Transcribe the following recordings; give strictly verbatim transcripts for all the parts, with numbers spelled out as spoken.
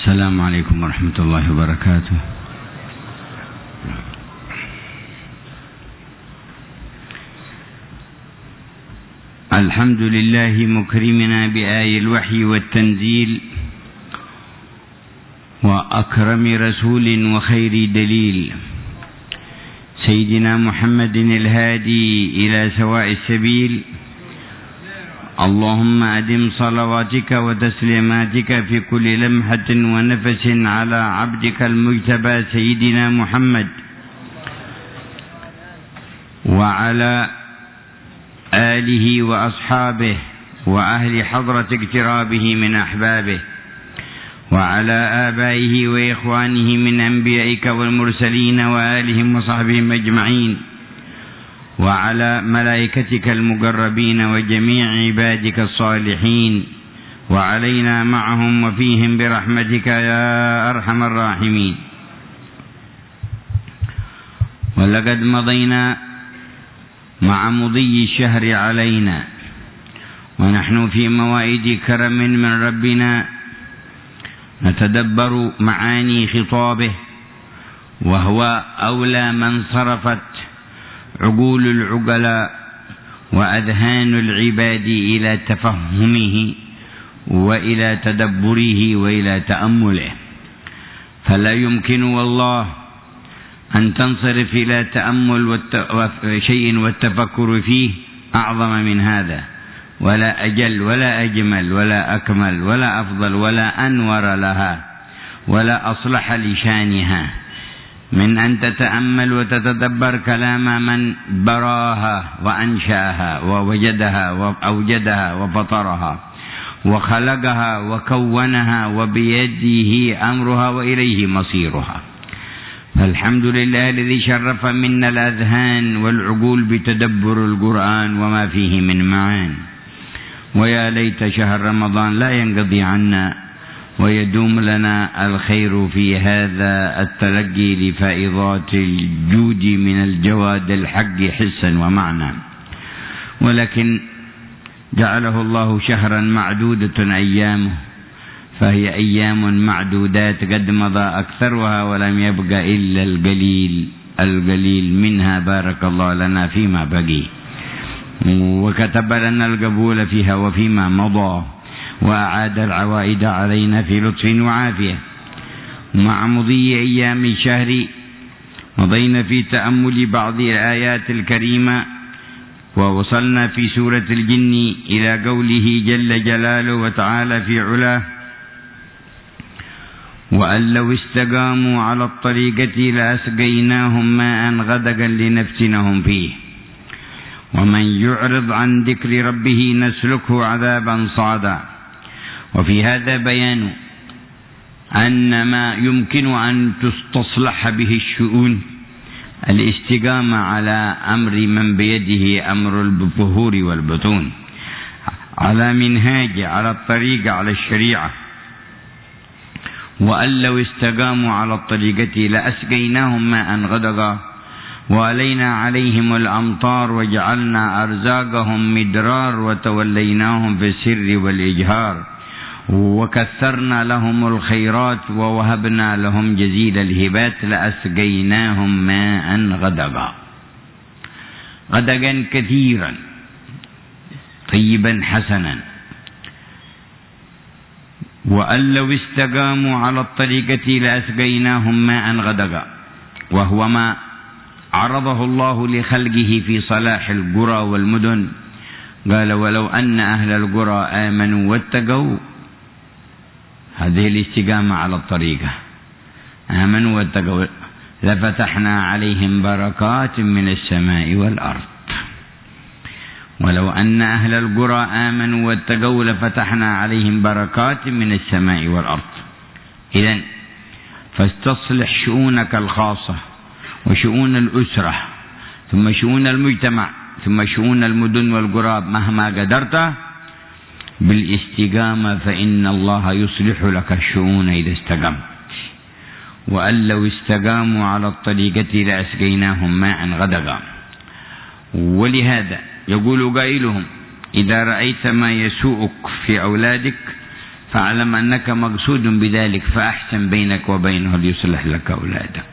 السلام عليكم ورحمة الله وبركاته. الحمد لله مكرمنا بآي الوحي والتنزيل وأكرم رسول وخير دليل سيدنا محمد الهادي إلى سواء السبيل. اللهم أدم صلواتك وتسليماتك في كل لمحة ونفس على عبدك المجتبى سيدنا محمد وعلى آله وأصحابه وأهل حضرة اقترابه من أحبابه وعلى آبائه وإخوانه من أنبيائك والمرسلين وآلهم وصحبهم أجمعين وعلى ملائكتك المقربين وجميع عبادك الصالحين وعلينا معهم وفيهم برحمتك يا أرحم الراحمين. ولقد مضينا مع مضي الشهر علينا ونحن في موائد كرم من ربنا نتدبر معاني خطابه، وهو أولى من صرفت عقول العقلاء وأذهان العباد إلى تفهمه وإلى تدبره وإلى تأمله، فلا يمكن والله أن تنصرف إلى تأمل شيء والتفكر فيه أعظم من هذا، ولا أجل ولا أجمل ولا أكمل ولا أفضل ولا أنور لها ولا أصلح لشانها من أن تتأمل وتتدبر كلام من براها وأنشأها ووجدها وأوجدها وفطرها وخلقها وكونها وبيده أمرها وإليه مصيرها. فالحمد لله الذي شرف منا الأذهان والعقول بتدبر القرآن وما فيه من معان. ويا ليت شهر رمضان لا ينقضي عنا ويدوم لنا الخير في هذا التلقي لفائضات الجود من الجواد الحق حسا ومعنى، ولكن جعله الله شهرا معدودة أيامه، فهي أيام معدودات قد مضى أكثرها ولم يبق إلا القليل القليل منها، بارك الله لنا فيما بقي وكتب لنا القبول فيها وفيما مضى، وأعاد العوائد علينا في لطف وعافية. مع مضي أيام الشهر مضينا في تأمل بعض الآيات الكريمة، ووصلنا في سورة الجن إلى قوله جل جلاله وتعالى في علاه: وأن لو استقاموا على الطريقة لأسقيناهم ماء غدقا لنفتنهم فيه ومن يعرض عن ذكر ربه نسلكه عذابا صعدا. وفي هذا بيان أن ما يمكن أن تستصلح به الشؤون الاستقامة على أمر من بيده أمر الظهور والبطون، على منهاج، على الطريقة، على الشريعة. وأن لو استقاموا على الطريقة لأسقيناهم ماء غدقا وألينا عليهم الأمطار وجعلنا أرزاقهم مدرار وتوليناهم في السر والإجهار وكثرنا لهم الخيرات ووهبنا لهم جزيل الهبات لأسقيناهم ماء غدقا غدقا كثيرا طيبا حسنا. وأن لو استقاموا على الطريقة لأسقيناهم ماء غدقا، وهو ما عرضه الله لخلقه في صلاح القرى والمدن. قال: ولو أن أهل القرى آمنوا واتقوا، هذه الاستقامة على الطريقة، آمنوا واتقوا لفتحنا عليهم بركات من السماء والأرض. ولو أن أهل القرى آمنوا واتقوا لفتحنا عليهم بركات من السماء والأرض. إذن فاستصلح شؤونك الخاصة وشؤون الأسرة ثم شؤون المجتمع ثم شؤون المدن والقرى مهما قدرت بالاستقامة، فإن الله يصلح لك الشؤون إذا استقمت. وأن لو استقاموا على الطريقة لأسقيناهم ماء غدقا. ولهذا يقول قائلهم: إذا رأيت ما يسوءك في أولادك فاعلم أنك مقصود بذلك فأحسن بينك وبينه ليصلح لك أولادك.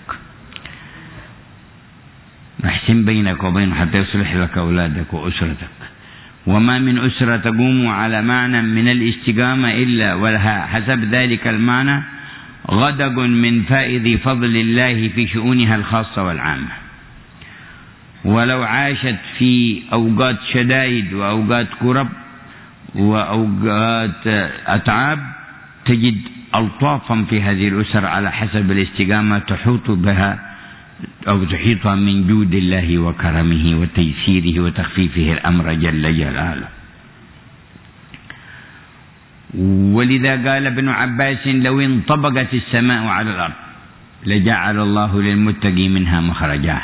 أحسن بينك وبينه حتى يصلح لك أولادك وأسرتك. وما من أسرة تقوم على معنى من الاستقامة إلا ولها حسب ذلك المعنى غدق من فائض فضل الله في شؤونها الخاصة والعامة. ولو عاشت في أوقات شدائد وأوقات كرب وأوقات أتعاب تجد ألطافا في هذه الأسر على حسب الاستقامة تحوط بها أو تحيطها من جود الله وكرمه وتيسيره وتخفيفه الأمر جل جلاله. ولذا قال ابن عباس لو انطبقت السماء على الأرض لجعل الله للمتقي منها مخرجا،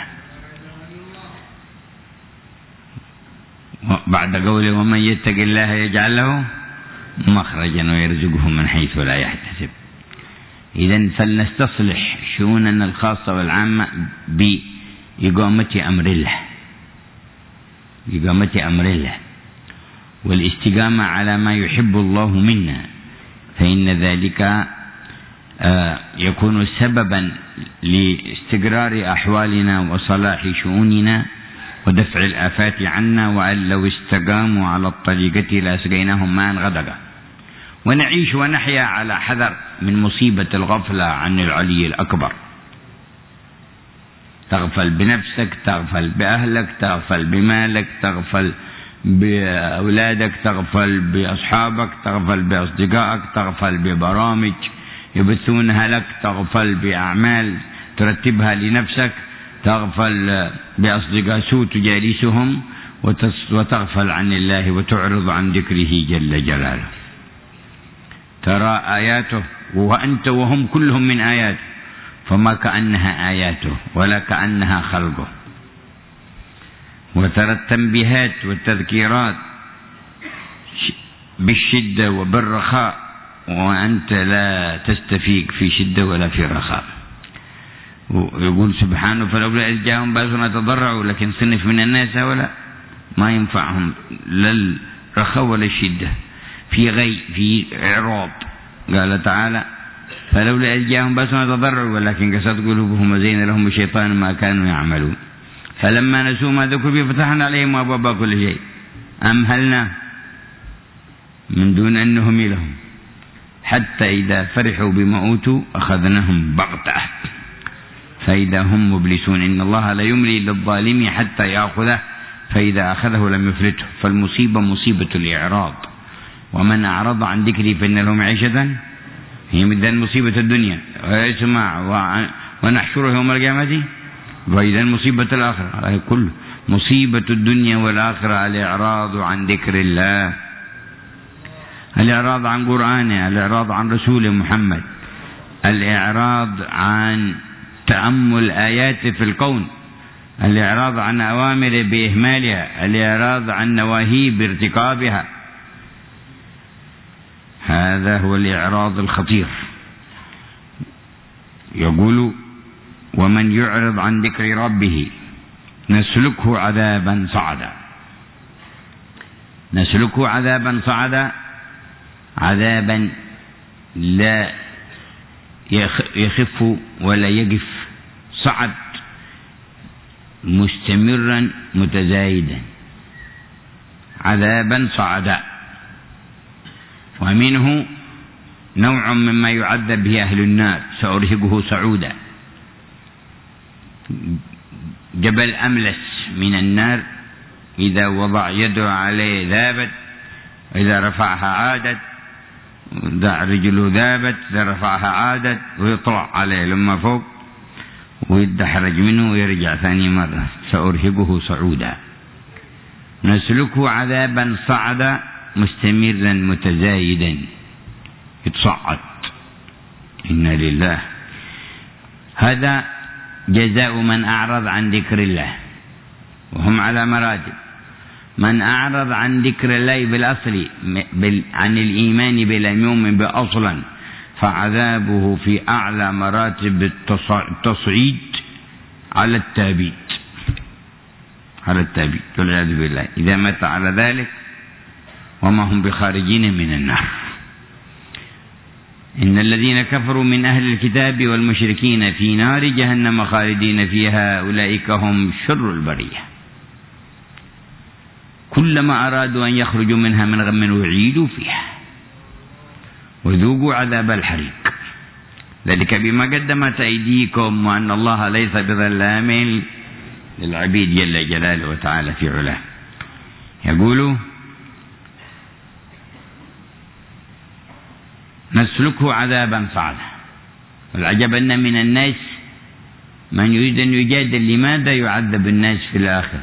بعد قوله ومن يتق الله يجعل له مخرجا ويرزقه من حيث لا يحتسب. إذن فلنستصلح شؤوننا الخاصة والعامة بإقامة أمر الله إقامة أمر الله والاستقامة على ما يحب الله منا، فإن ذلك يكون سببا لاستقرار أحوالنا وصلاح شؤوننا ودفع الآفات عنا. وأن لو استقاموا على الطريقة لأسقيناهم ماء غدقا. ونعيش ونحيا على حذر من مصيبة الغفلة عن العلي الأكبر. تغفل بنفسك، تغفل بأهلك، تغفل بمالك، تغفل بأولادك، تغفل بأصحابك، تغفل بأصدقائك، تغفل ببرامج يبثونها لك، تغفل بأعمال ترتبها لنفسك، تغفل بأصدقاء سوء تجالسهم، وتغفل عن الله وتعرض عن ذكره جل جلاله. ترى آياته وأنت وهم كلهم من آياته، فما كأنها آياته ولا كأنها خلقه. وترى التنبيهات والتذكيرات بالشدة وبالرخاء وأنت لا تستفيق في شدة ولا في رخاء. ويقول سبحانه فلولا إذ جاءهم بأسنا تضرعوا، لكن صنف من الناس ولا ما ينفعهم لا الرخاء ولا الشدة، في غي في إعراض. قال تعالى فلولا إذ جاءهم بأسنا تضرعوا ولكن قست قلوبهم وزين لهم الشيطان ما كانوا يعملون فلما نسوا ما ذكروا به فتحنا عليهم أبواب كل شيء أمهلنا من دون أن نهملهم حتى إذا فرحوا بما أوتوا أخذناهم بغتة فإذا هم مبلسون. إن الله لا يملي للظالم حتى يأخذه فإذا أخذه لم يفلته. فالمصيبة مصيبة الإعراض. ومن أعرض عن ذكري فإن له معيشة هي مثل مصيبة الدنيا ويسمع ونحشره يوم القيامة وإذا مصيبة الآخرة. كل مصيبة الدنيا والآخرة الإعراض عن ذكر الله، الإعراض عن قرآنه، الإعراض عن رسول محمد، الإعراض عن تأمل آيات في الكون، الإعراض عن أوامر بإهمالها، الإعراض عن نواهي بارتكابها. هذا هو الإعراض الخطير. يقول ومن يعرض عن ذكر ربه نسلكه عذابا صعدا. نسلكه عذابا صعدا، عذابا لا يخف ولا يقف، صعد مستمرا متزايدا، عذابا صعدا. ومنه نوع مما يعذب به أهل النار سأرهقه صعودا. جبل أملس من النار إذا وضع يده عليه ذابت، إذا رفعها عادت، إذا رجله ذابت، إذا رفعها عادت، ويطلع عليه لما فوق ويدحرج منه ويرجع ثاني مرة. سأرهقه صعودا. نسلكه عذابا صعدا مستمرا متزايدا، يتصعد. إنا لله. هذا جزاء من أعرض عن ذكر الله، وهم على مراتب. من أعرض عن ذكر الله بالأصل عن الإيمان بلا يؤمن بأصلا فعذابه في أعلى مراتب التصعيد على التابيت، على التابيت والعياذ بالله. إذا مات على ذلك وما هم بخارجين من النار. إن الذين كفروا من أهل الكتاب والمشركين في نار جهنم خالدين فيها أولئك هم شر البرية كلما أرادوا أن يخرجوا منها من غم أعيدوا فيها وذوقوا عذاب الحريق ذلك بما قدمت أيديكم وأن الله ليس بظلام للعبيد جل جلاله وتعالى في علاه. يقول نسلكه عذابا صعدا. والعجب أن من الناس من يريد أن يجادل لماذا يعذب الناس في الآخرة،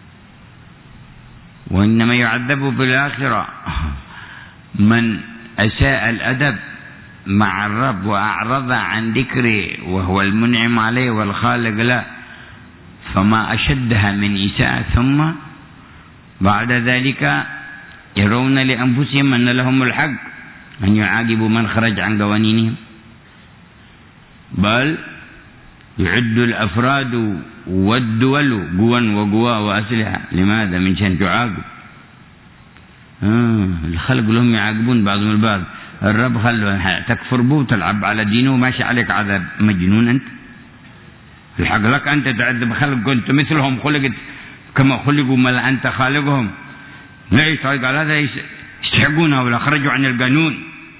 وإنما يعذب في الآخرة من أساء الأدب مع الرب وأعرض عن ذكره وهو المنعم عليه والخالق له، فما أشدها من إساءة. ثم بعد ذلك يرون لأنفسهم أن لهم الحق أن يعاقبوا من خرج عن قوانينهم، بل يعد الأفراد والدول قوا وقوا وأسلحة. لماذا؟ من شان تعاقب. آه الخلق لهم يعاقبون بعضهم البعض. الرب خلوا تكفر به وتلعب على دينه وماشي عليك عذاب. مجنون أنت؟ الحق لك أنت تعذب خلق كنت مثلهم، خلقت كما خلقوا، مل أنت خالقهم. ليش؟ قال هذا يستحقونها ولا خرجوا عن القانون.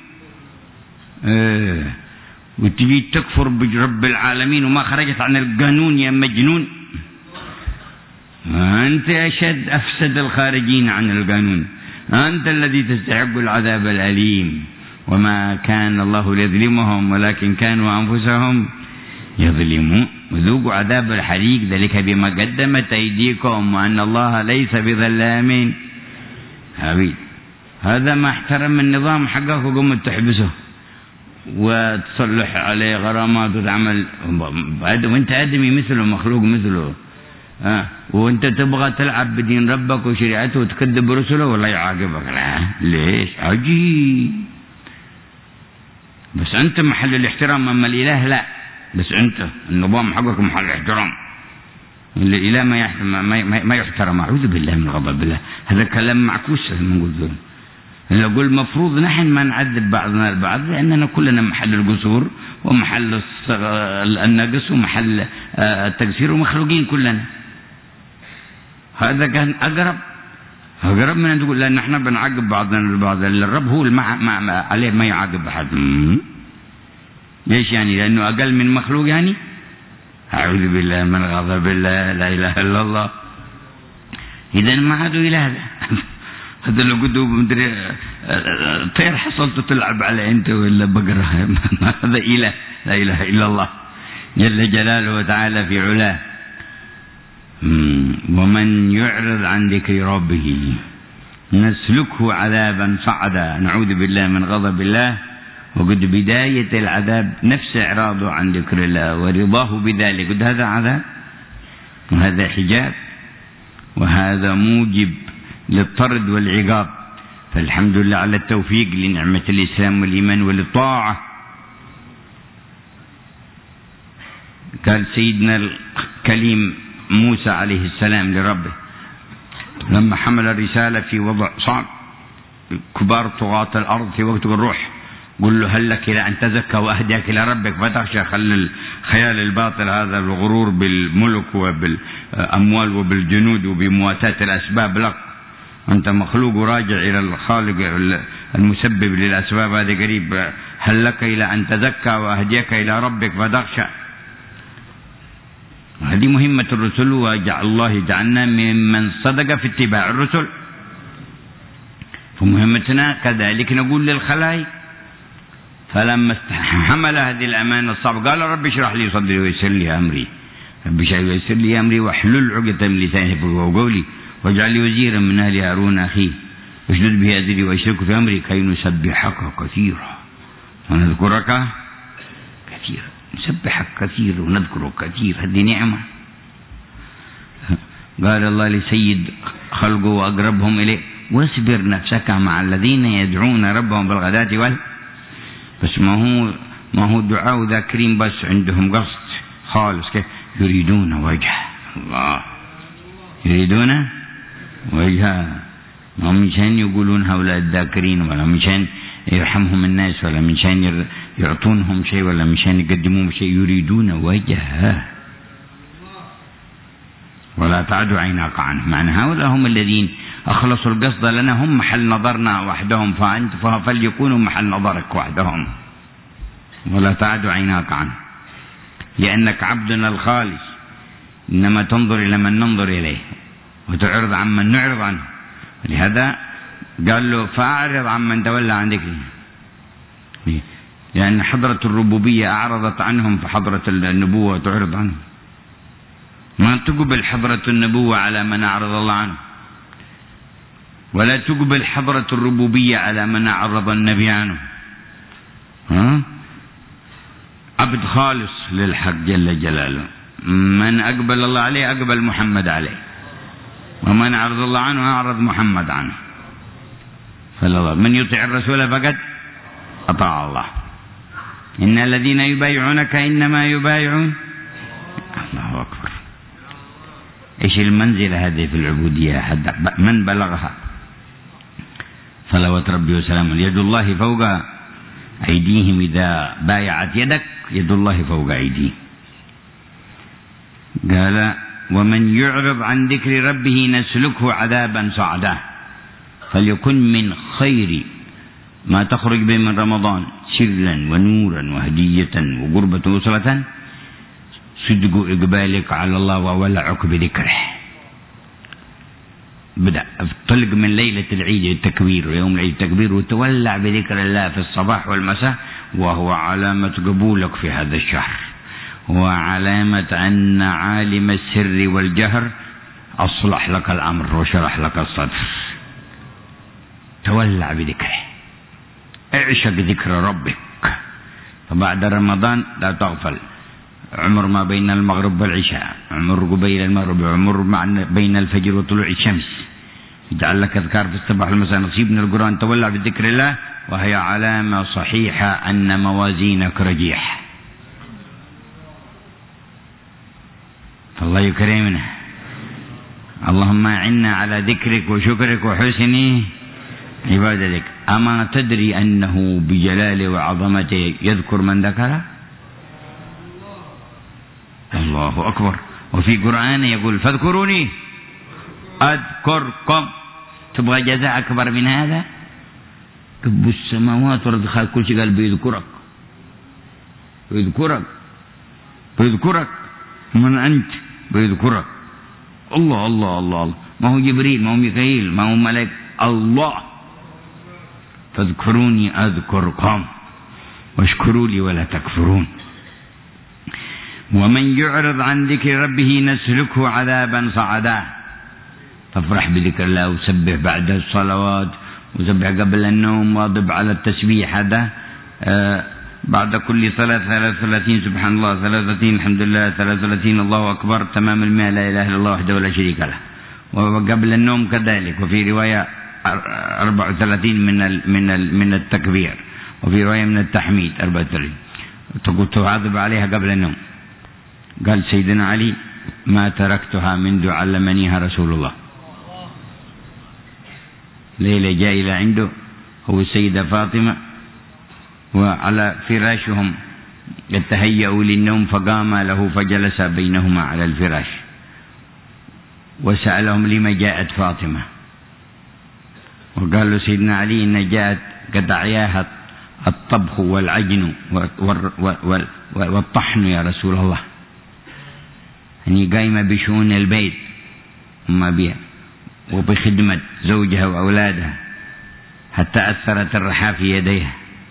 آه وتجي تكفر برب العالمين وما خرجت عن القانون يا مجنون. أنت أشد أفسد الخارجين عن القانون، أنت الذي تستحق العذاب الأليم. وما كان الله ليظلمهم ولكن كانوا أنفسهم يظلمون. وذوقوا عذاب الحريق ذلك بما قدمت أيديكم وأن الله ليس بظلام عبيد. هذا ما احترم النظام حقك وقمت تحبسه وتصلح عليه غرامات وتعمل، وانت آدمي مثله مخلوق مثله. آه. وانت تبغى تلعب بدين ربك وشريعته وتكذب رسله والله يعاقبك. لا ليش؟ عجيب. بس انت محل الاحترام، اما الاله لا. بس انت النظام حقك محل الاحترام، الاله ما يحترم ما, ما يحترم. اعوذ بالله من غضب الله. هذا كلام معكوس من قول. نقول مفروض نحن ما نعذب بعضنا البعض لأننا كلنا محل القصور ومحل النقص ومحل التقصير ومخلوقين كلنا. هذا كان أقرب أقرب من أن تقول لأن نحن بنعاقب بعضنا البعض. الرب هو المع... ما... عليه ما يعاقب أحد. ليش يعني؟ لأنه أقل من مخلوق يعني. أعوذ بالله من غضب الله. لا إله إلا الله. إذا ما عادوا إله. هذا لو قدوا مدري طير حصلت تلعب على أنت ولا بقرة. هذا إله. لا إله إلا الله جل جلاله وتعالى في علاه. ومن يعرض عن ذكر ربه نسلكه عذابا صعدا. نعوذ بالله من غضب الله. وقد بداية العذاب نفس إعراضه عن ذكر الله ورضاه بذلك. قد هذا عذاب وهذا حجاب وهذا موجب للطرد والعقاب. فالحمد لله على التوفيق لنعمة الإسلام والإيمان وللطاعة. قال سيدنا الكليم موسى عليه السلام لربه لما حمل الرسالة في وضع صعب، كبار طغاة الأرض في وقت الروح، قل له هل لك إلى أن تزكى وأهديك إلى ربك فتخشى. خل الخيال الباطل هذا الغرور بالملك وبالأموال وبالجنود وبمواتاة الأسباب لك. أنت مخلوق راجع إلى الخالق المسبب للأسباب. هذا قريب. هل لك إلى أن تزكى وأهديك إلى ربك فتخشى. هذه مهمة الرسل، وجعل الله جعلنا ممن صدق في اتباع الرسل. فمهمتنا كذلك نقول للخلائق. فلما حمل هذه الأمانة الصعبة قال رب اشرح لي صدري ويسر لي أمري. رب اشرح لي ويسر لي أمري واحلل عقدة من لساني يفقهوا قولي واجعل لي وزيرا من أهل هارون أخي واشدد به أزري واشركه في أمري كي نسبحك كثيرا ونذكرك كثيرا. نسبحك كثير ونذكرك كثير. هذه نعمة. قال الله لسيد خلقه وأقربهم إليه واصبر نفسك مع الذين يدعون ربهم بالغداة وال بس ما هو ما هو دعاء ذاكرين بس عندهم قصد خالص كيف يريدون وجه الله. يريدون وجهه. ما مشان يقولون هؤلاء الذاكرين ولا مشان يرحمهم الناس ولا منشان يعطونهم شيء ولا منشان يقدمون شيء، يريدون وجهه ولا تعد عيناك عنهم. معنى هؤلاء هم الذين أخلصوا القصد لنا، هم محل نظرنا وحدهم، فأنت فليكونوا محل نظرك وحدهم ولا تعد عيناك عنه، لأنك عبدنا الخالص، إنما تنظر إلى من ننظر إليه وتعرض عن من نعرض عنه. ولهذا قال له فأعرض عن من تولى عن ذكري، لأن حضرة الربوبية أعرضت عنهم، فحضرة النبوة تعرض عنهم. ما تقبل حضرة النبوة على من أعرض الله عنه، ولا تقبل حضرة الربوبية على من أعرض النبي عنه. ها؟ عبد خالص للحق جل جلاله، من أقبل الله عليه أقبل محمد عليه، ومن أعرض الله عنه أعرض محمد عنه. فالله من يطيع الرسول فقد أطاع الله. إن الذين يبايعونك إنما يبايعون الله أكبر. إيش المنزلة هذه في العبودية؟ حد من بلغها؟ صلوات ربي وسلامه. يد الله فوق أيديهم، إذا بايعت يدك يد الله فوق أيديهم. قال ومن يعرض عن ذكر ربه نسلكه عذابا صعدا. فليكن من خير ما تخرج به من رمضان سرا ونورا وهدية وقربة وصلة صدق إقبالك على الله وولعك بذكره. بدأ طلق من ليلة العيد التكبير، ويوم العيد التكبير، وتولع بذكر الله في الصباح والمساء، وهو علامة قبولك في هذا الشهر، وعلامة أن عالم السر والجهر أصلح لك الأمر وشرح لك الصدر. تولع بذكره، اعشق ذكر ربك. فبعد رمضان لا تغفل، عمر ما بين المغرب والعشاء، عمر قبيل المغرب، عمر بين الفجر وطلوع الشمس. اجعل لك أذكار في الصباح والمساء، نصيب من القرآن. تولع بذكر الله، وهي علامة صحيحة أن موازينك رجيح. فالله يكرمنا. اللهم أعنا على ذكرك وشكرك وحسن عبادتك. أما تدري أنه بجلاله وعظمته يذكر من ذكره؟ الله أكبر. وفي قرآن يقول فاذكروني أذكركم. تبغى جزاء أكبر من هذا؟ رب السماوات والأرض خالق كل شيء قال بيذكرك بيذكرك بيذكرك. من أنت؟ بيذكرك. الله الله الله الله. ما هو جبريل، ما هو ميكائيل، ما هو ملك، الله. فاذكروني أذكركم واشكروا لي ولا تكفرون. ومن يعرض عن ذكر ربه نسلكه عذابا صعدا. فافرح بذكر الله، وسبح بعد الصلوات، وسبح قبل النوم، واضب على التسبيح هذا آه بعد كل صلاة ثلاث وثلاثين سبحان الله، ثلاث وثلاثين الحمد لله، ثلاث وثلاثين الله أكبر، تمام المئة لا إله إلا الله وحده لا شريك له. وقبل النوم كذلك. وفي رواية أربع وثلاثين من من من التكبير، وفي رواية من التحميد أربع وثلاثين. تقول تعاذب عليها قبل النوم. قال سيدنا علي ما تركتها منذ علمنيها رسول الله. ليلة جاء إلى عنده هو السيدة فاطمة، وعلى فراشهم يتهيأوا للنوم، فقام له فجلس بينهما على الفراش، وسألهم لما جاءت فاطمة. وقال له سيدنا علي إن جاءت قد أعياها الطبخ والعجن والطحن يا رسول الله، يعني قايمة بشؤون البيت وما بها، وبخدمة زوجها وأولادها، حتى أثرت الرحى في يديها،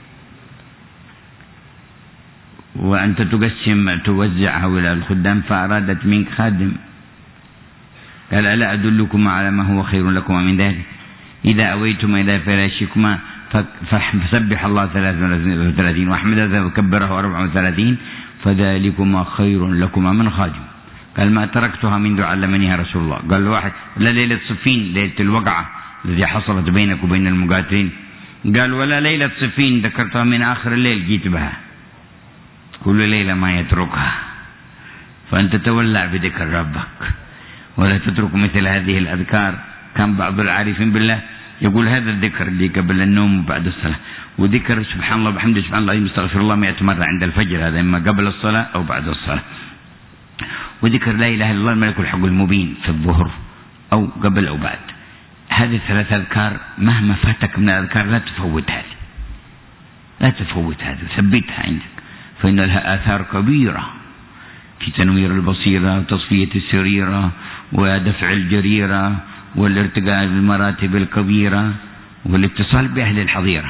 وأنت تقسم توزع هؤلاء الخدام، فأرادت منك خادم. قال ألا أدلكم على ما هو خير لكم من ذلك؟ إذا أويتم إلى فراشكما فسبح الله ثلاث وثلاثين واحمده وكبره أربع وثلاثين، فذلكما خير لكما من خادم. قال ما تركتها منذ علمنيها رسول الله. قال واحد لا ليلة صفين، ليلة الوقعة التي حصلت بينك وبين المقاتلين. قال ولا ليلة صفين ذكرتها من آخر الليل جيت بها. كل ليلة ما يتركها. فأنت تولع بذكر ربك، ولا تترك مثل هذه الأذكار. كان بعض العارفين بالله يقول هذا الذكر اللي قبل النوم وبعد الصلاة، وذكر سبحان الله وبحمده سبحان الله يستغفر الله مئة مرة عند الفجر، هذا إما قبل الصلاة أو بعد الصلاة. وذكر لا إله إلا الله الملك الحق المبين في الظهر أو قبل أو بعد. هذه الثلاث أذكار مهما فاتك من الأذكار لا تفوت هذه، لا تفوت هذه، ثبتها عندك، فإن لها آثار كبيرة في تنوير البصيرة وتصفية السريرة ودفع الجريرة والارتقاء بالمراتب الكبيرة والاتصال بأهل الحظيرة.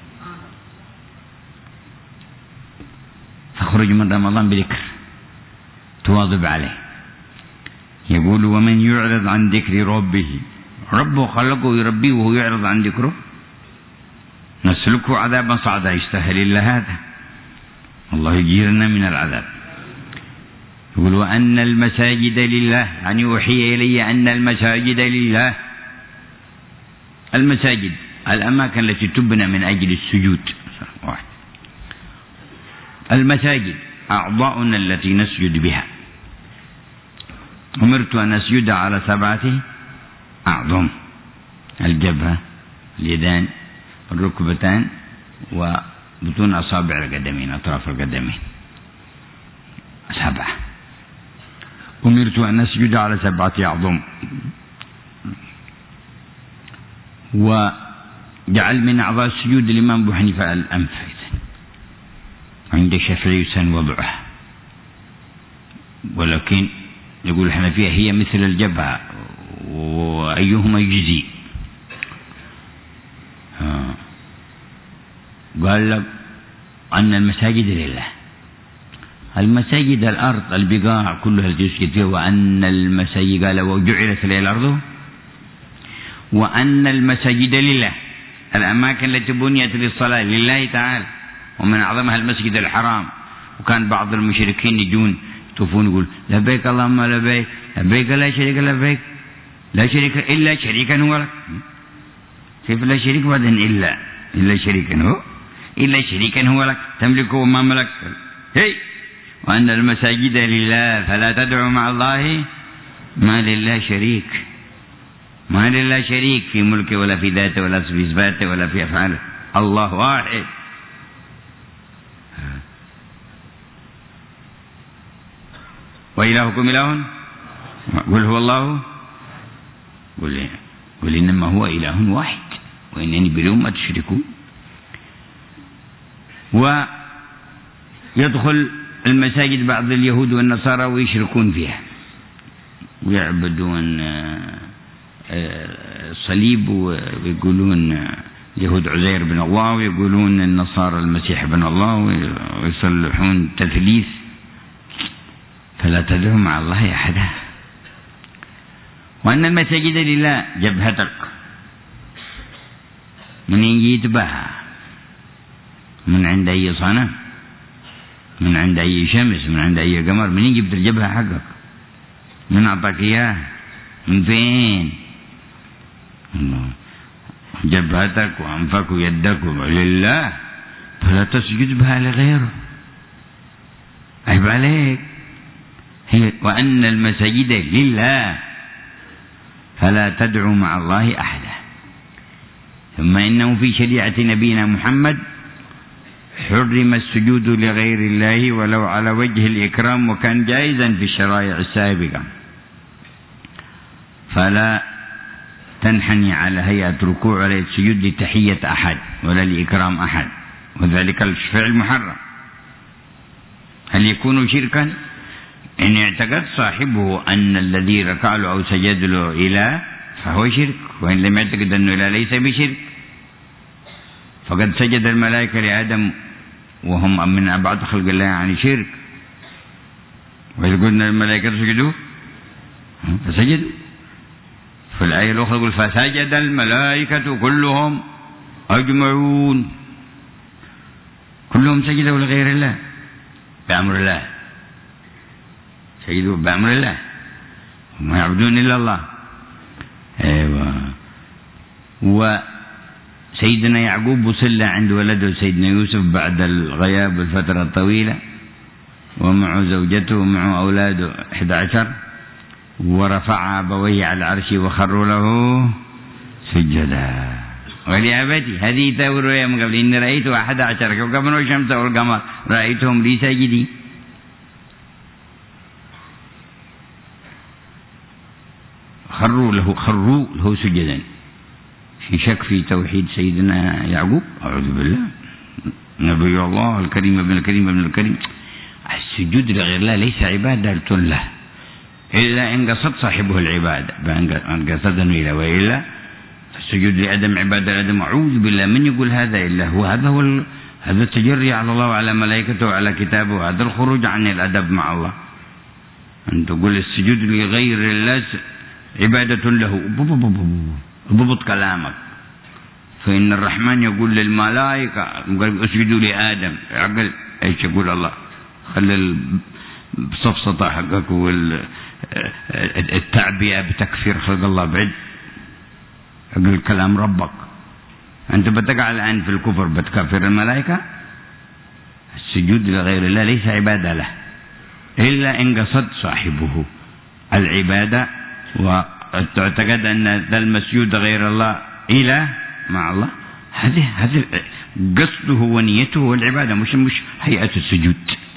فخرج من رمضان بذكر تواظب عليه. يقول ومن يعرض عن ذكر ربه، ربه خلقه ويربيه وهو يعرض عن ذكره نسلكه عذابا صعدا، يستاهل إلا هذا، الله يجيرنا من العذاب. يقول وأن المساجد لله، يعني أوحي إلي أن المساجد لله. المساجد الأماكن التي تبنى من أجل السجود. واحد. المساجد أعضاؤنا التي نسجد بها. أمرت أن أسجد على سبعة أعظم: الجبهة، اليدان، الركبتان، وبطون أصابع القدمين، أطراف القدمين، سبعة. أمرت أن أسجد على سبعة أعظم، وجعل من أعضاء السجود الإمام أبو حنيفة الأنف، عند الشافعي يسن وضعها، ولكن يقول الحنفية هي مثل الجبهة وأيهما يجزي. قال لك أن المساجد لله، المساجد الأرض البقاع كلها التي يسجد فيها. وأن المساجد قال وجعلت لي الأرض، وأن المساجد لله، الأماكن التي بنيت للصلاة لله تعالى، ومن أعظمها المسجد الحرام. وكان بعض المشركين يجون يطوفون يقول لبيك اللهم لبيك، لبيك لا شريك لبيك، لا شريك إلا شريكا هو لك. كيف لا شريك بعدين إلا إلا شريكا هو، إلا شريكا هو لك تملكه وما ملك. هي وأن المساجد لله فلا تدعوا مع الله ما لله شريك، ما لله شريك في ملكه ولا في ذاته ولا في صفاته ولا في أفعاله، الله واحد. وإلهكم إله، قل هو الله، قل, قل إنما هو إله واحد وإنني بريء ما تشركون. ويدخل المساجد بعض اليهود والنصارى ويشركون فيها ويعبدون الصليب، ويقولون يهود عزير بن الله، ويقولون النصارى المسيح بن الله، ويصلحون تثليث. فلا تدعوا مع الله أحدا. وأن المساجد لله، جبهتك من يجي بها، من عند أي صنم، من عند أي شمس، من عند أي قمر، من يجي الجبهة حقك، من أعطاك إياه، من فين؟ الله. جبهتك وأنفك ويدك لله، فلا تسجد بها لغيره، عيب عليك. وأن المساجد لله فلا تدعوا مع الله أحدا. ثم إنه في شريعة نبينا محمد حرم السجود لغير الله ولو على وجه الإكرام، وكان جائزا في الشرائع السابقة. فلا تنحني على هيئة ركوع ولا السجود لتحية أحد ولا لإكرام أحد، وذلك الفعل محرم. هل يكون شركا؟ إن اعتقد صاحبه أن الذي ركع له أو سجد له إله فهو شرك، وإن لم يعتقد أنه إله ليس بشرك. فقد سجد الملائكة لآدم وهم من أبعد خلق الله عن شرك، وإذ قلنا الملائكة سجدوا فسجدوا. في الآية الأخرى يقول فسجد الملائكة كلهم أجمعون، كلهم سجدوا لغير الله بأمر الله، سجدوا بأمر الله، وما يعبدون إلا الله. أيوة. وسيدنا يعقوب وصلى عند ولده سيدنا يوسف بعد الغياب الفترة الطويلة، ومعه زوجته ومعه أولاده أحد عشر، ورفع أبويه على العرش وخروا له سجدا ولعبادي. هذه تأويل رؤيا من قبل، إني رأيت أحد عشر كوكبا والشمس والقمر رأيتهم لي ساجدين. خروا له خروا له سجدا. في شك في توحيد سيدنا يعقوب؟ أعوذ بالله، نبي الله الكريم ابن الكريم ابن الكريم. السجود لغير الله ليس عبادة له إلا إن قصد صاحبه العبادة، بأن قصده إلى، وإلا السجود لآدم عبادة آدم. أعوذ بالله، من يقول هذا إلا هو؟ هذا هو ال... هذا التجري على الله وعلى ملائكته وعلى كتابه، هذا الخروج عن الأدب مع الله. أن تقول السجود لغير الله عبادة له، ضبط كلامك. فإن الرحمن يقول للملائكة اسجدوا لآدم، عقل ايش يقول الله؟ خلي الصفصطة حقك والتعبئة بتكفير خلق الله بعد، عقل كلام ربك. أنت بتقع الآن في الكفر، بتكفر الملائكة. السجود لغير الله ليس عبادة له إلا إن قصد صاحبه العبادة، وتعتقد أن ذا المسجود غير الله إله مع الله. هذه هذه قصده ونيته والعبادة، مش مش هيئة السجود.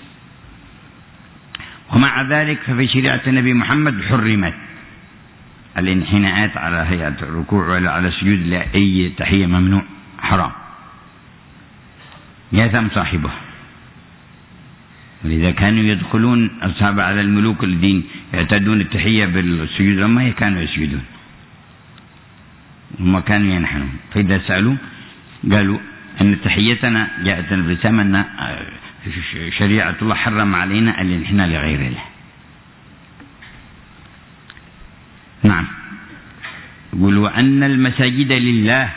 ومع ذلك ففي شريعة النبي محمد حرمت الانحناءات على هيئة الركوع ولا على السجود، لأي تحية ممنوع، حرام، يأثم صاحبه. ولذا كانوا يدخلون أصحاب على الملوك الذين يعتادون التحية بالسجود لما كانوا يسجدون وما كانوا ينحنون. فإذا سألوا قالوا أن تحيتنا جاءت الرسالة أن شريعة الله حرم علينا الانحناء لغير الله. نعم. يقول وأن المساجد لله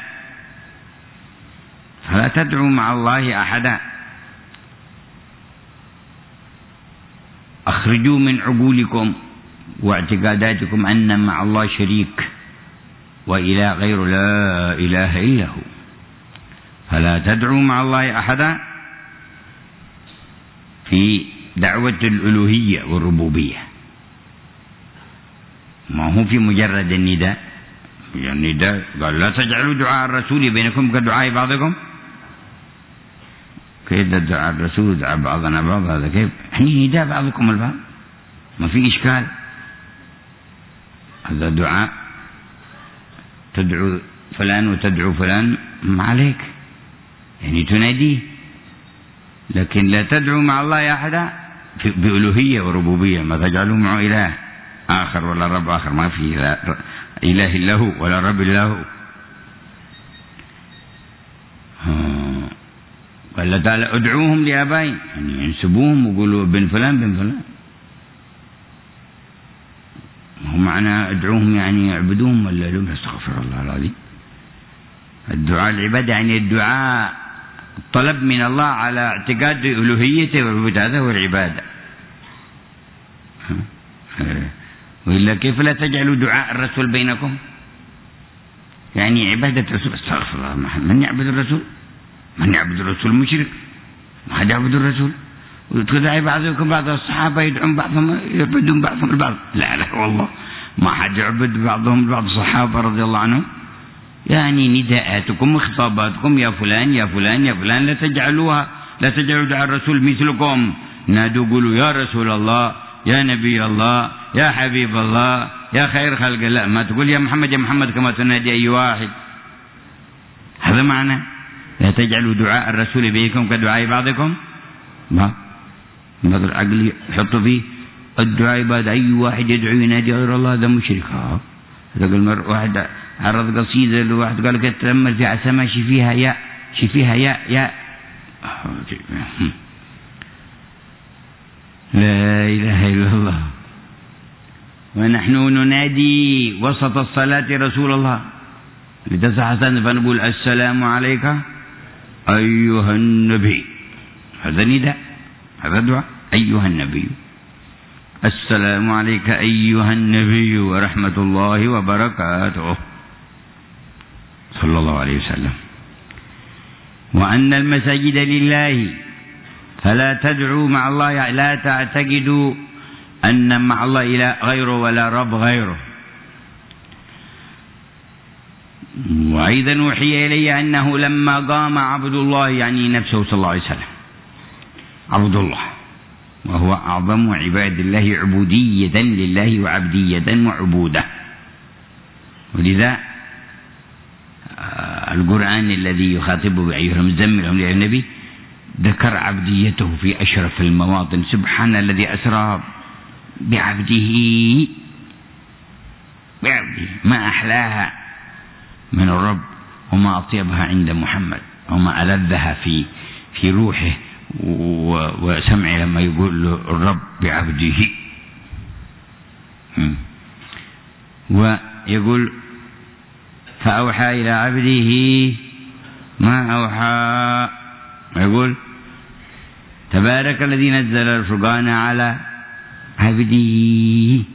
فلا تدعوا مع الله أحدا. أخرجوا من عقولكم واعتقاداتكم أن مع الله شريك وإله غير لا إله إلا هو. فلا تدعوا مع الله أحدا في دعوة الألوهية والربوبية، ما هو في مجرد النداء. يعني النداء قال لا تجعلوا دعاء الرسول بينكم كدعاء بعضكم. كيف دعاء الرسول دعاء بعضنا بعض؟ هذا كيف؟ يعني نداء بعضكم البعض، ما في إشكال. هذا دعاء، تدعو فلان وتدعو فلان، ما عليك، يعني تناديه. لكن لا تدعو مع الله أحدا بألوهية وربوبية، ما تجعلوا معه إله آخر ولا رب آخر، ما في إله إلا هو ولا رب إلا هو. قال تعالى ادعوهم لآبائهم، يعني ينسبوهم ويقولوا بن فلان بن فلان. هو معنى ادعوهم يعني يعبدوهم ولا لهم؟ استغفر الله العظيم. الدعاء العبادة يعني الدعاء الطلب من الله على اعتقاد ألوهيته وربوبيته، هذا هو العبادة. وإلا كيف لا تجعلوا دعاء الرسول بينكم؟ يعني عبادة الرسول، استغفر الله، من يعبد الرسول؟ من يعبد الرسول مشرك، ما حد يعبد الرسول. وتدعي بعضكم بعض، الصحابة يدعون بعضهم يعبدون بعضهم البعض. لا لا والله ما حد يعبد بعضهم البعض، الصحابة رضي الله عنهم. يعني نداءاتكم وخطاباتكم يا فلان يا فلان يا فلان لا تجعلوها، لا تجعلوا دعاء الرسول مثلكم. نادوا قولوا يا رسول الله يا نبي الله يا حبيب الله يا خير خلق الله، ما تقول يا محمد يا محمد كما تنادي أي واحد. هذا معنى لا تجعلوا دعاء الرسول بينكم كدعاء بعضكم. ما هذا العقل يحط فيه الدعاء بعد أي واحد يدعو ينادي غير الله، هذا مشرك. هذا قال مرة واحد عرض قصيدة لواحد قال لك تأمل في عسما شي فيها ياء شي فيها ياء ياء لا إله إلا الله. ونحن ننادي وسط الصلاة رسول الله لتصحى فنقول السلام عليك أيها النبي. هذا نداء، هذا دعاء. أيها النبي، السلام عليك أيها النبي ورحمة الله وبركاته صلى الله عليه وسلم. وأن المساجد لله فلا تدعوا مع الله، لا تعتقدوا أن مع الله إله غيره ولا رب غيره. وأيضا أوحي إلي أنه لما قام عبد الله، يعني نفسه صلى الله عليه وسلم، عبد الله، وهو أعظم عباد الله عبودية لله وعبدية وعبودة. ولذا القرآن الذي يخاطب بأيها المزمل هم يا النبي ذكر عبديته في أشرف المواطن. سبحان الذي أسرى بعبده بعبده، ما أحلاها من الرب وما أطيبها عند محمد وما ألذها في في روحه وسمعه لما يقول له الرب بعبده. ويقول فأوحى إلى عبده ما أوحى، ويقول تبارك الذي نزل الفرقان على عبده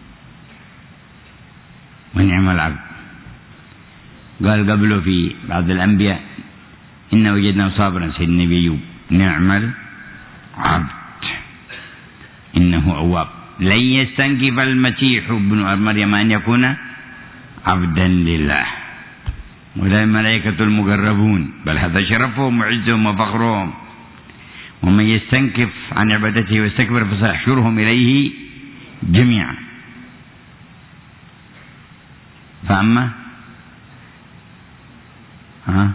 ونعم العبد. قال قبله في بعض الأنبياء إن وجدنا صابرا، سيدنا النبي أيوب، نعم العبد إنه أواب. لن يستنكف المسيح ابن مريم أن يكون عبدا لله ولا الملائكة المقربون، بل هذا شرفهم وعزهم وفخرهم. ومن يستنكف عن عبادته ويستكبر فسيحشرهم إليه جميعا. فأما ها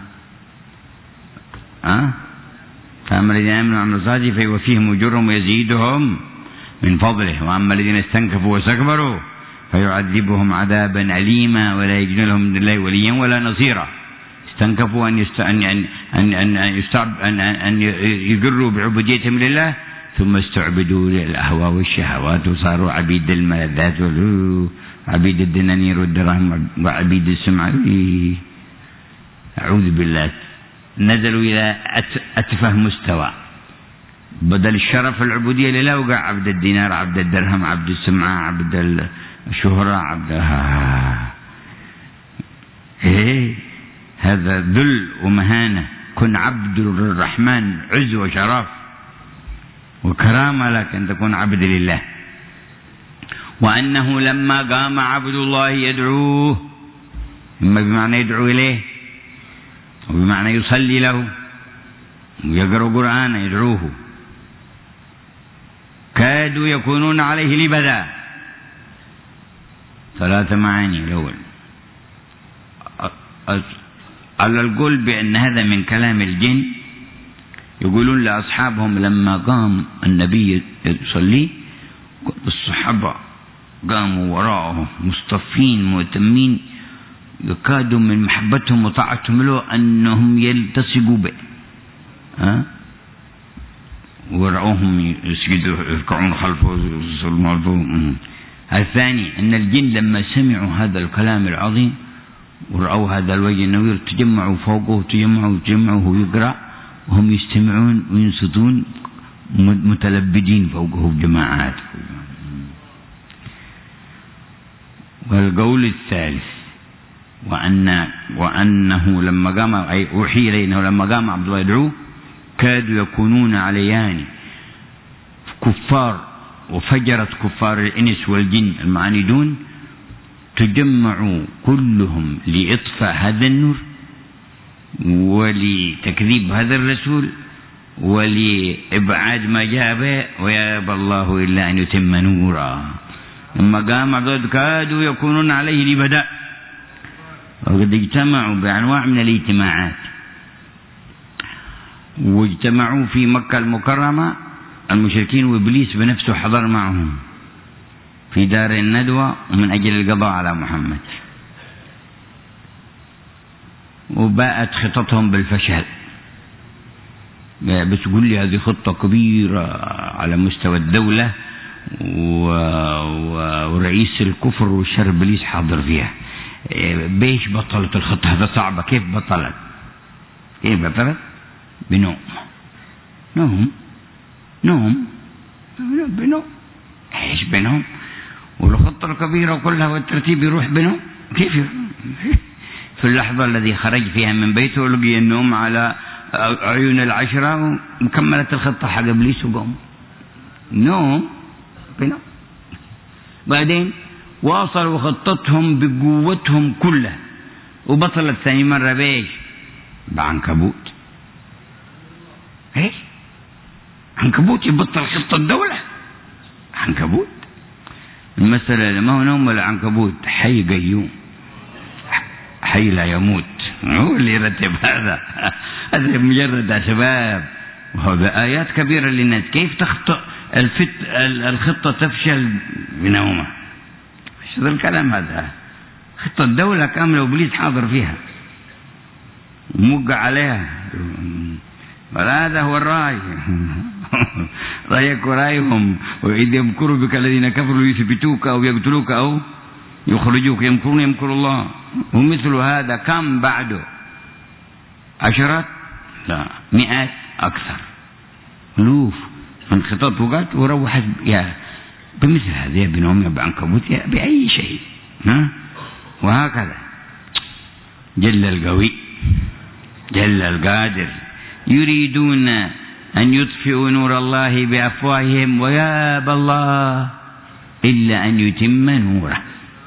ها فأما الذين آمنوا وعملوا الصالحات فيوفيهم أجورهم ويزيدهم من فضله، وأما الذين استنكفوا واستكبروا فيعذبهم عذابا أليما ولا يجد لهم من الله وليا ولا نصيرا. استنكفوا أن يست... أن أن أن أن يستعب... أن أن يجروا بعبوديتهم لله، ثم استعبدوا للأهواء والشهوات وصاروا عبيد الملذات وعبيد الدنانير والدراهم وعبيد السمع. أعوذ بالله، نزلوا إلى أتفه مستوى. بدل الشرف العبودية لله وقع عبد الدينار، عبد الدرهم، عبد السمعة، عبد الشهرة، عبد إيه هذا ذل ومهانة. كن عبد الرحمن، عز وشرف وكرامة لك أن تكون عبد لله. وأنه لما قام عبد الله يدعوه، إما بمعنى يدعو إليه وبمعنى يصلي له ويقرأ قرآن يدعوه، كادوا يكونون عليه لبدا. ثلاث معاني. الأول على القول بأن هذا من كلام الجن، يقولون لأصحابهم لما قام النبي يصلي الصحابة قاموا وراءه مصطفين مهتمين، يكادوا من محبتهم وطاعتهم له أنهم يلتصقوا به، ها ورعوهم يسجدوا يركعون خلفه ويصلون. الثاني أن الجن لما سمعوا هذا الكلام العظيم ورأوا هذا الوجه النوير تجمعوا فوقه، تجمعوا تجمعوا وهو يقرأ وهم يستمعون وينصتون متلبدين فوقه جماعات. والقول الثالث وأن وأنه لما قام، أي أوحي إليه أنه لما قام عبد الله يدعوه كادوا يكونون عليان كفار وفجرت كفار الإنس والجن المعاندون، تجمعوا كلهم لإطفاء هذا النور ولتكذيب هذا الرسول ولإبعاد ما جاء به، ويابى الله إلا أن يتم نورا. لما قام عبد الله كادوا يكونون عليه لبدا، وقد اجتمعوا بأنواع من الاجتماعات، واجتمعوا في مكة المكرمة المشركين، وإبليس بنفسه حضر معهم في دار الندوة ومن أجل القضاء على محمد. وباءت خططهم بالفشل. بس قل لي هذه خطة كبيرة على مستوى الدولة ورئيس الكفر والشر إبليس حاضر فيها. بيش بطلت الخطة؟ هذا صعبة. كيف بطلت؟ كيف بطلت؟ بنوم نوم نوم بنوم. ايش بنوم؟ والخطة الكبيرة كلها والترتيب يروح بنوم؟ كيف يروح؟ في اللحظة الذي خرج فيها من بيته لقي النوم على عيون العشرة ومكملت الخطة حق إبليس وقوم نوم بنوم. بعدين واصلوا خطتهم بقوتهم كلها وبطلت ثاني مرة بإيش؟ بعنكبوت. ايش؟ عنكبوت يبطل خطة الدولة؟ عنكبوت؟ المسألة ما هو نوم ولا عنكبوت، حي قيوم، حي لا يموت، هو اللي يرتب هذا. هذا مجرد أسباب، وهذا آيات كبيرة للناس. كيف تخطئ الفت الخطة تفشل بنومة؟ ايش هذا الكلام هذا؟ خطة الدولة كاملة وإبليس حاضر فيها وموقع عليها، هذا هو الرأي. رأيك ورأيهم. وإذ يمكر بك الذين كفروا يثبتوك أو يقتلوك أو يخرجوك، يمكرون يمكر الله. ومثل هذا كم بعده؟ عشرات؟ لا، مئات، أكثر، ألوف من خطط وقت وروحت يا بمثل هذه بنوم بعنكبوت بأي شيء. ها؟ وهكذا جل القوي جل القادر يريدون أن يطفئوا نور الله بأفواههم ويابى الله إلا أن يتم نوره.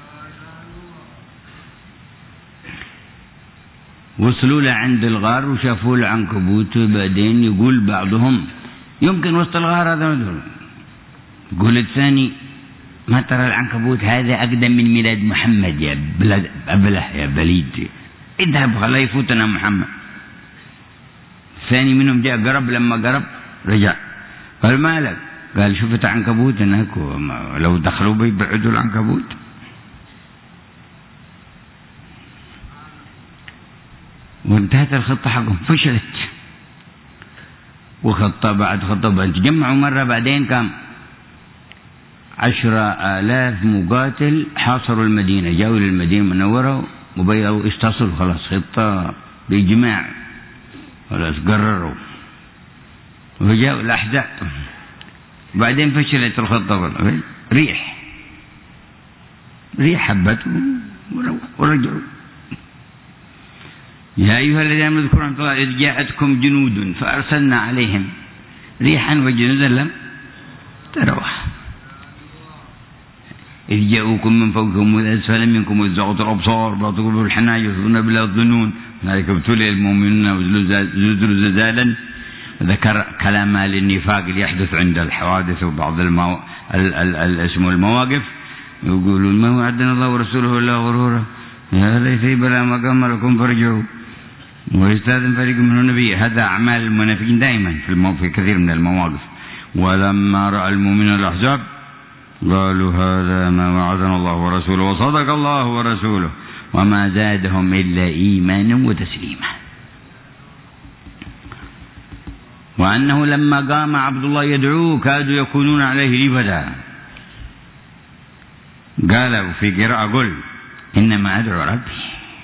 وصلوا له عند الغار وشافوا العنكبوت، وبعدين يقول بعضهم يمكن وسط الغار هذا مدهور. يقول الثاني ما ترى العنكبوت هذا أقدم من ميلاد محمد يا بلد أبله يا بليد، اذهب خلا يفوتنا محمد. الثاني منهم جاء قرب، لما قرب رجع قال ما لك؟ قال شفت عنكبوت هناك، لو دخلوا بيبعدوا العنكبوت. وانتهت الخطة حقهم، فشلت. وخطة بعد خطة بعد تجمعوا مرة بعدين كم عشرة آلاف مقاتل حاصروا المدينة، جاءوا للمدينة المنورة وبيعوا استصلوا خلاص خطة بإجماع، خلاص قرروا وجاءوا الأحزاب. بعدين فشلت الخطة، ريح ريح حبتهم ورجعوا. يا أيها الذين آمنوا اذكروا نعمة الله إذ جاءتكم جنود فأرسلنا عليهم ريحا وجنودا لم تروها إذ جاءوكم من فوقكم ومن أسفل منكم وإذ زاغت الأبصار وبلغتكم الحناجر وظنوا بالله الظنون هنالك ابتلي المؤمنون وزلزلوا زلزالا. ذكر كلام للنفاق اللي يحدث عند الحوادث وبعض المو... ال... ال... ال... اسمه المواقف. يقولون ما وعدنا الله ورسوله إلا غرورا، يا ليت بلا مقام لكم فارجعوا ويستاذن فريق من النبي. هذا أعمال المنافقين دائما في, المو... في كثير من المواقف. ولما رأى المؤمنون الأحزاب قالوا هذا ما وعدنا الله ورسوله وصدق الله ورسوله وما زادهم إلا إيمانا وتسليما. وأنه لما قام عبد الله يدعوه كادوا يكونون عليه لبدا. قال في قراءة قل إنما أدعو ربي.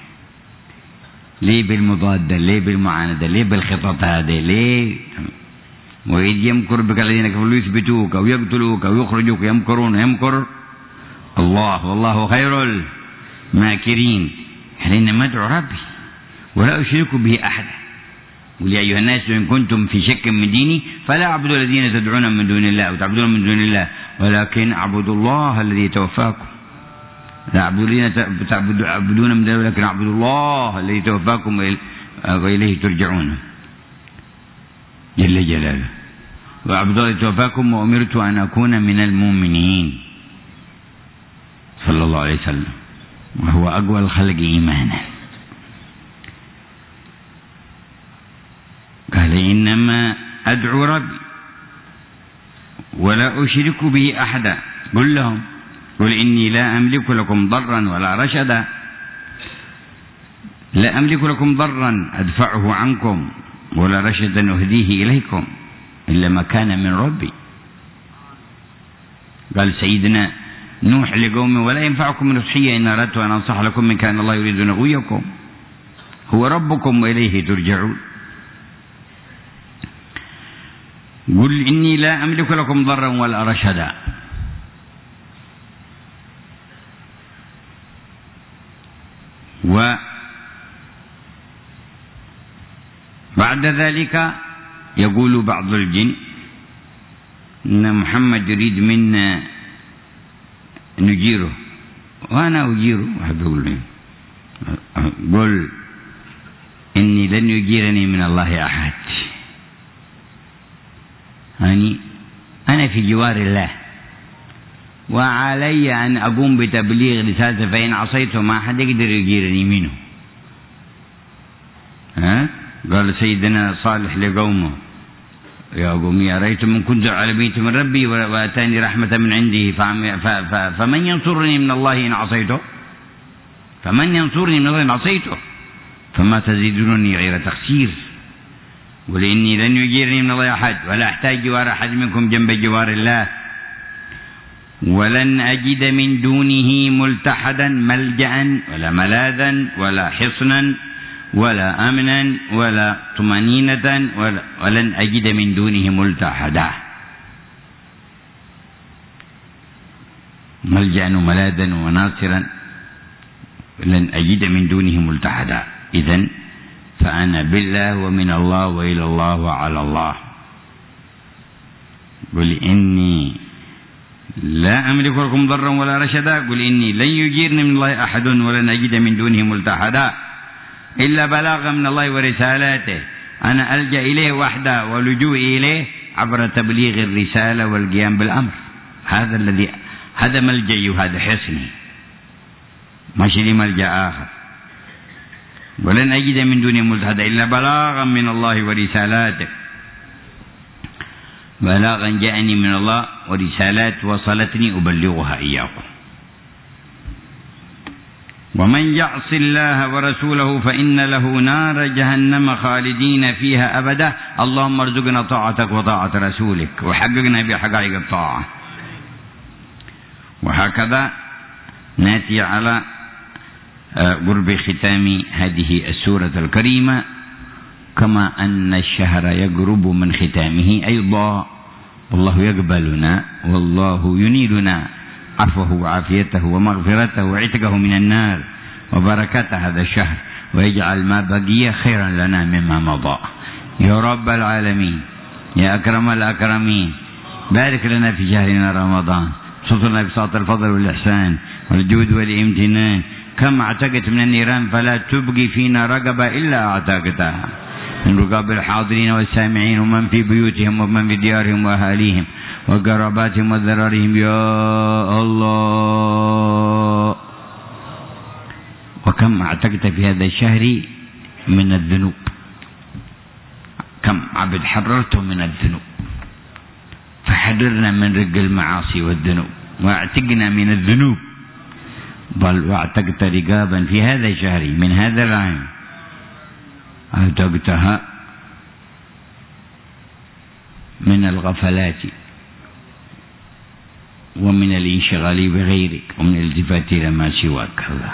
ليه بالمضادة؟ ليه بالمعاندة؟ ليه بالخطط هذه؟ ليه؟ وإذ يمكر بك الذين كفروا يثبتوك أو يقتلوك أو يخرجوك يمكرون يمكر الله والله خير الماكرين. إنما أدعو ربي ولا أشرك به أحدا. قل يا أيها الناس إن كنتم في شك من ديني فلا أعبد الذين تدعون من دون الله وتعبدون من دون الله ولكن أعبد الله الذي يتوفاكم. لا أعبد الذين تعبدون من دون الله ولكن أعبد الله الذي يتوفاكم وإليه ترجعون جل جلاله. وأعبد الله الذي يتوفاكم وأمرت أن أكون من المؤمنين صلى الله عليه وسلم وهو أقوى الخلق إيمانا. قال إنما أدعو ربي ولا أشرك به أحدا. قل لهم قل إني لا أملك لكم ضرا ولا رشدا. لا أملك لكم ضرا أدفعه عنكم ولا رشدا أهديه إليكم إلا ما كان من ربي. قال سيدنا نوح لقومه ولا ينفعكم نصحي إن أردت أن أنصح لكم من كان الله يريد نغويكم هو ربكم وإليه ترجعون. قل إني لا أملك لكم ضرا ولا رشدا. وبعد ذلك يقول بعض الجن إن محمد يريد منا نجيره وأنا أجيره. واحد يقول قل إني لن يجيرني من الله أحد، يعني أنا في جوار الله وعلي أن أقوم بتبليغ رسالته، فإن عصيته ما أحد يقدر يجيرني منه. ها؟ قال سيدنا صالح لقومه يا قومي أرأيتم إن كنت على بيت من ربي وأتاني رحمة من عنده فمن ينصرني من الله إن عصيته، فمن ينصرني من الله إن عصيته فما تزيدونني غير تخسير. قل إني لن يجيرني من الله أحد ولا أحتاج جوار أحد منكم جنب جوار الله، ولن أجد من دونه ملتحدا ملجأ ولا ملاذا ولا حصنا ولا أمنا ولا طمأنينة ولا ولن أجد من دونه ملتحدا. ملجأ وملاذا وناصرا لن أجد من دونه ملتحدا. إذن فأنا بالله ومن الله وإلى الله وعلى الله. قل إني لا أملك لكم ضرا ولا رشدا. قل إني لن يجيرني من الله أحد ولن أجد من دونه ملتحدا إلا بلاغا من الله ورسالاته. أنا ألجأ إليه وحده ولجوء إليه عبر تبليغ الرسالة والقيام بالأمر. هذا الذي هذا ملجئي وهذا حصني، ماشي لي ملجأ آخر. ولن أجد من دونه ملتحدا إلا بلاغا من الله ورسالاته. بلاغا جاءني من الله ورسالات وصلتني أبلغها إياكم. ومن يعص الله ورسوله فإن له نار جهنم خالدين فيها أبدا. اللهم ارزقنا طاعتك وطاعة رسولك وحققنا بحقائق الطاعة. وهكذا نأتي على قرب ختام هذه السورة الكريمة، كما أن الشهر يقرب من ختامه أيضا، والله يقبلنا والله ينيلنا عفوه وعافيته ومغفرته وعتقه من النار وبركات هذا الشهر، ويجعل ما بقي خيرا لنا مما مضى يا رب العالمين يا أكرم الأكرمين. بارك لنا في شهرنا رمضان، سطرنا بساط الفضل والإحسان والجود والامتنان. كم اعتقت من النيران فلا تبقي فينا رقبة إلا اعتقتها، من رقاب الحاضرين والسامعين ومن في بيوتهم ومن في ديارهم وأهاليهم وقراباتهم وذرارهم يا الله. وكم اعتقت في هذا الشهر من الذنوب، كم عبد حررته من الذنوب، فحررنا من رق المعاصي والذنوب واعتقنا من الذنوب. بل واعتقت رقابا في هذا الشهر من هذا العام اعتقتها من الغفلات ومن الانشغال بغيرك ومن الالتفات إلى ما سواك الله.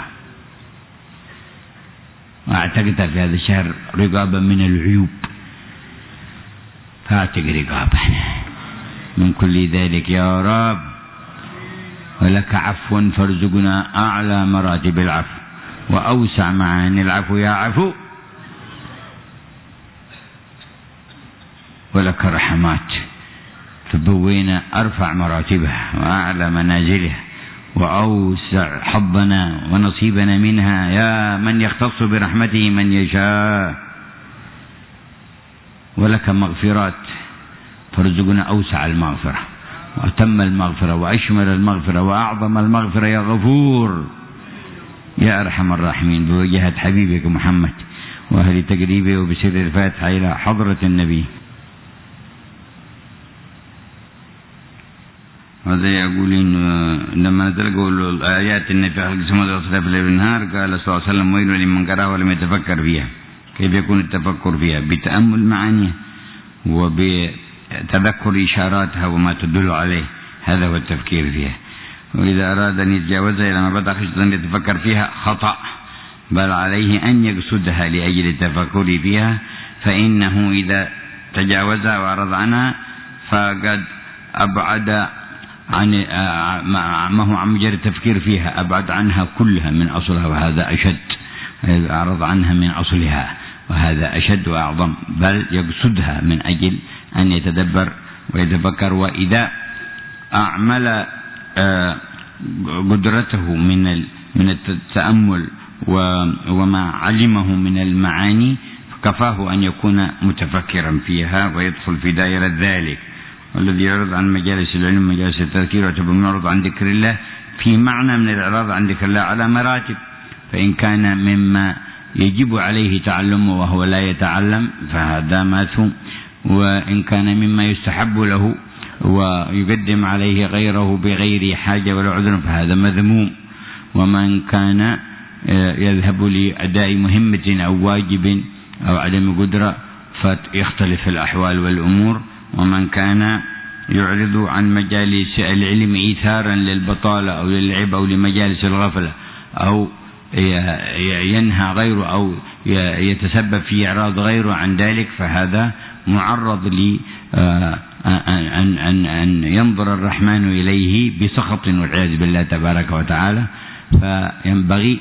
واعتقت في هذا الشهر رقابا من العيوب، فاعتق رقابا من كل ذلك يا رب. ولك عفو فارزقنا أعلى مراتب العفو وأوسع معاني العفو يا عفو. ولك رحمات تبوينا أرفع مراتبها وأعلى منازلها وأوسع حظنا ونصيبنا منها يا من يختص برحمته من يشاء. ولك مغفرات فارزقنا أوسع المغفرة وأتم المغفرة وأشمل المغفرة وأعظم المغفرة يا غفور يا أرحم الراحمين. بوجهة حبيبك محمد وأهل تقريبه وبسر الفاتحة إلى حضرة النبي. هذا يقول إن لما تلقوا الآيات إن في خلق السماوات والأرض في الليل والنهار قال صلى الله عليه وسلم ويل لمن قرأها ولم يتفكر فيها. كيف يكون التفكر فيها؟ بتأمل معانيها وبتذكر إشاراتها وما تدل عليه، هذا هو التفكير فيها. وإذا أراد أن يتجاوزها إلى ما بدأ خشية أن يتفكر فيها خطأ، بل عليه أن يقصدها لأجل التفكر فيها، فإنه إذا تجاوزها وأعرض عنها فقد أبعد عن ما هو عن مجرد التفكير فيها، أبعد عنها كلها من أصلها، وهذا أشد. أعرض عنها من أصلها وهذا أشد وأعظم، بل يقصدها من أجل أن يتدبر ويتفكر. وإذا أعمل قدرته من من التأمل وما علمه من المعاني كفاه أن يكون متفكرا فيها ويدخل في دائرة ذلك. والذي يعرض عن مجالس العلم مجالس التذكير يعتبر معرض عن ذكر الله في معنى من الإعراض عن ذكر الله على مراتب، فإن كان مما يجب عليه تعلمه وهو لا يتعلم فهذا ماثوم، وإن كان مما يستحب له ويقدم عليه غيره بغير حاجة ولا عذر فهذا مذموم. ومن كان يذهب لأداء مهمة أو واجب أو عدم قدرة فيختلف الأحوال والأمور. ومن كان يعرض عن مجالس العلم إيثارا للبطالة أو للعب أو لمجالس الغفلة أو ينهى غيره أو يتسبب في إعراض غيره عن ذلك فهذا معرض لي أن, أن, أن ينظر الرحمن إليه بسخط والعياذ بالله تبارك وتعالى. فينبغي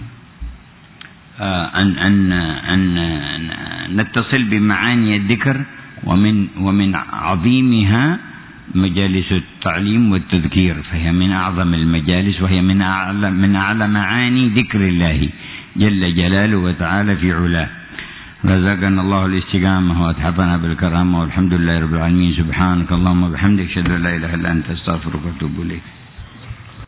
أن, أن, أن نتصل بمعاني الذكر، ومن, ومن عظيمها مجالس التعليم والتذكير، فهي من أعظم المجالس وهي من أعلى, من أعلى معاني ذكر الله جل جلاله وتعالى في علاه. رزقنا الله الاستقامة وأتحفنا بالكرامة، والحمد لله رب العالمين. سبحانك اللهم وبحمدك أشهد أن لا إله إلا أنت أستغفرك وأتوب إليك.